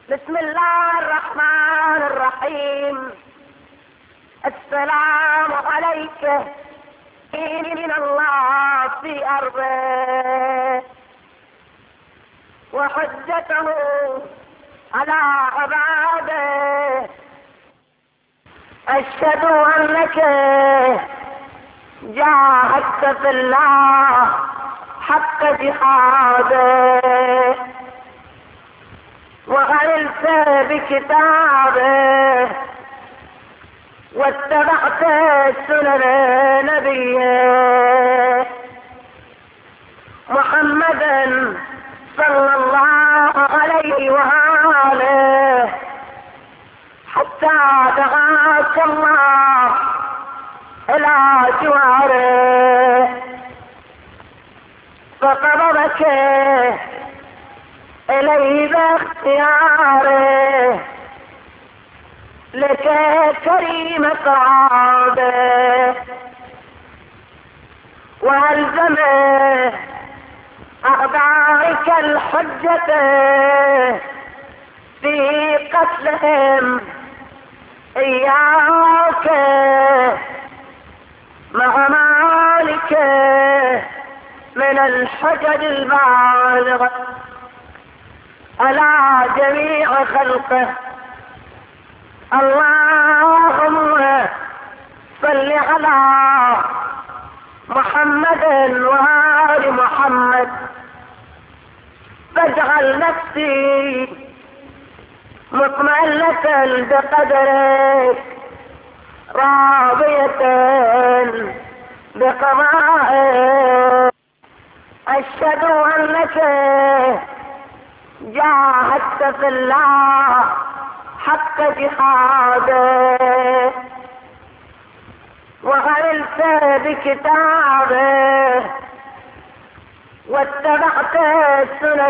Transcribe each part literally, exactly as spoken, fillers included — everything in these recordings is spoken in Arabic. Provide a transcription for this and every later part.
بسم الله الرحمن الرحيم. السلام عليك من الله في أرضه وحجته على عباده. أشهد أنك جاهدت في الله حق جهاده وعملت بكتابه واتبعت سنن نبيه محمدا صلى الله عليه وآله حتى دعاك الله إلى جواره فقبضك إليه باختياره لك كريم صعابه وألزمه أعدائك الحجة في قتلهم إياك مع مالك من الحجج البالغ على جميع خلقه. اللهم صل على محمد وآل محمد فاجعل نفسي مطمئنة بقدرك راضية بقضائك. أشهد أنك جاهدت في الله حق جهاده وعملت بكتابه واتبعت سنن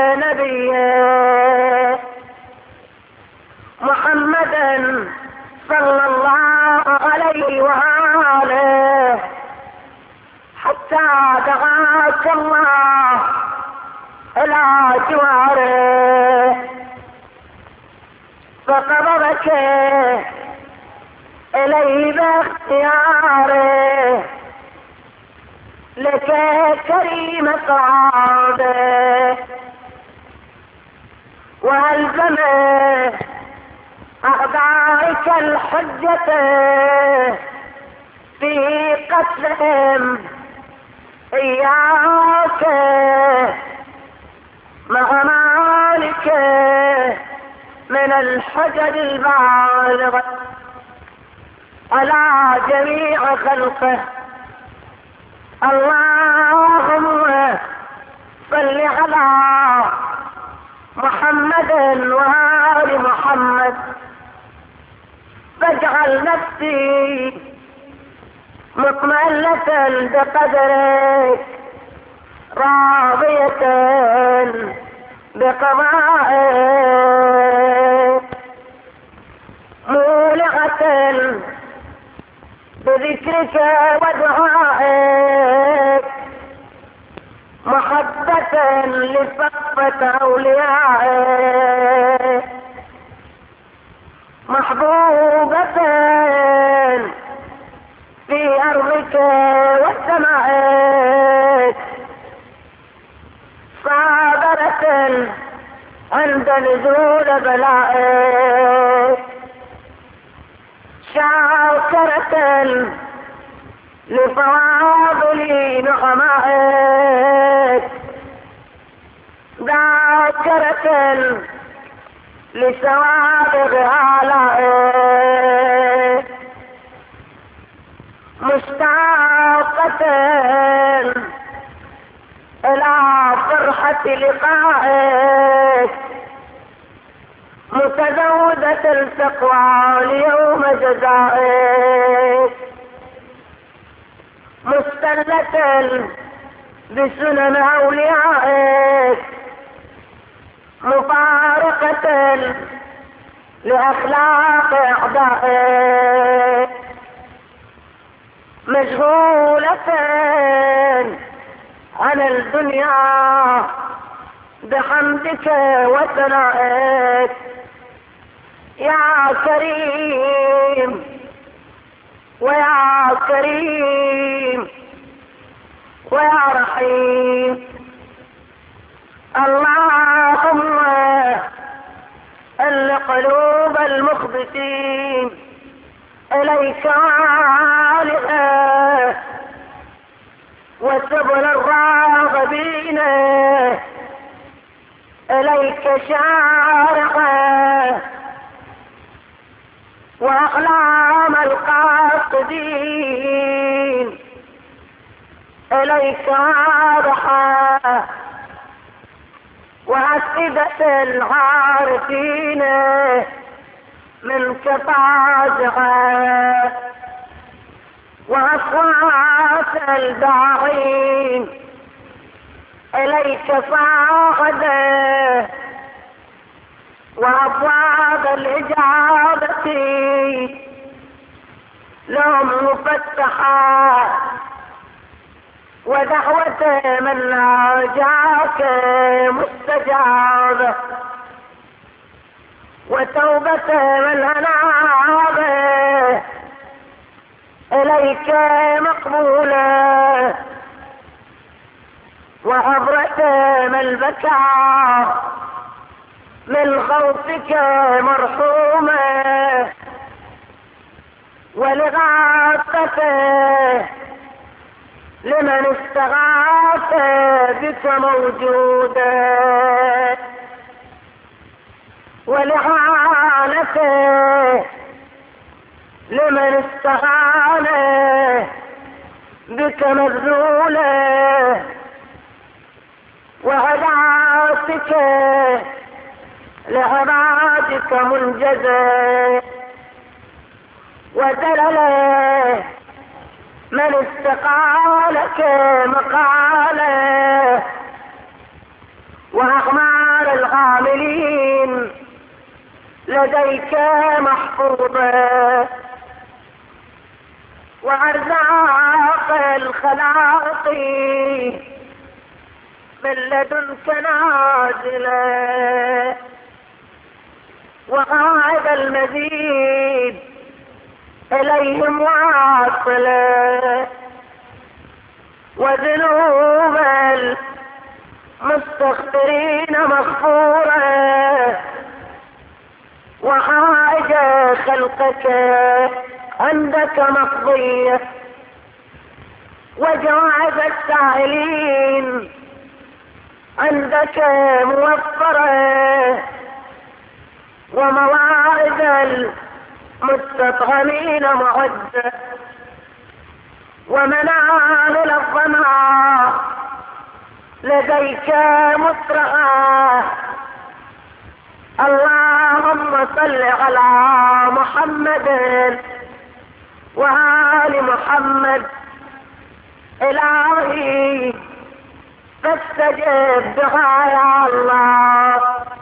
نبيه محمدا صلى الله عليه وآله حتى دعاك الله إلى جواره فقبضك إليه باختياره لك كريم صعابه وألزمه أعدائك الحجة في قتلهم إياك مع مالك من الحجج البالغ على جميع خلقه. اللهم صل على محمد وآل محمد فاجعل نفسي مطمئنة بقدرك راضية بقضائك مولعة بذكرك ودعائك محبة لصفة أوليائك محبوبة في أرضك وسمائك صابرة عند نزول بلائك شاكرة لفواضل نعمائك ذاكرة لسوابغ آلائك مشتاقة إلى فرحة لقائك متزودة التقوى ليوم جزائك مستلة بسنن أوليائك مفارقة لأخلاق أعدائك مشغولة عن الدنيا بحمدك وثنائك يا كريم ويا كريم ويا رحيم. اللهم أل قلوب المخبتين إليك عالئة وسبل الراغبين إليك شارعة وأقلام القاصدين إليك واضحة وأفئدة العارفين منك فاجعة وأصوات الداعين إليك فاقدة وأبواب الإجابة لهم مفتحة ودعوة من ناجاك مستجابة وتوبة من أناب إليك مقبولة وعبرة من بكى من خوفك مرحومة ولغاثته لمن استغاث بك موجودة ولعانته لمن استغان بك مذلولة وهداتك لعبادك منجزة ودلله من استقالك مقاله وأعمال العاملين لديك محفوظة وأرزاق الخلاق من لدنك نازلة وهذا المزيد إليهم واصلة وذنوب المستغفرين مغفورة وحاجة خلقك عندك مقضية وجواز السائلين عندك موفرة ومواعظ المستطعمين معدة ومنال الظما لديك مسرعة. اللهم صل على محمد وآل محمد. إلهي فاستجب دعاء الله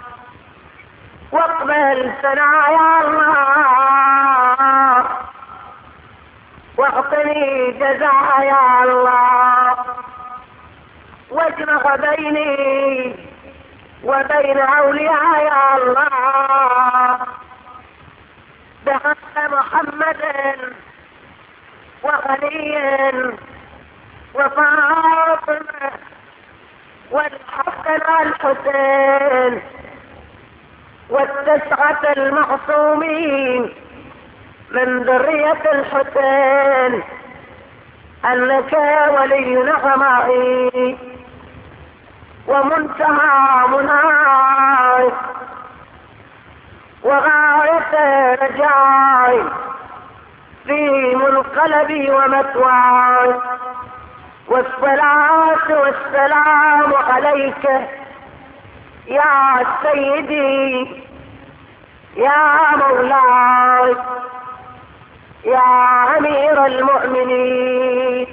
واقبل ثنايا الله واعطني جزايا الله واجمع بيني وبين أولياء الله بحق محمد وعلي وفاطمة والحسن الحسين والتسعة المعصومين من ذرية الحسين أنك ولي نعمائي ومنتهى مناي وغاية رجاي في منقلبي ومثواي. والصلاة والسلام عليك يا سيدي يا مولاي يا أمير المؤمنين.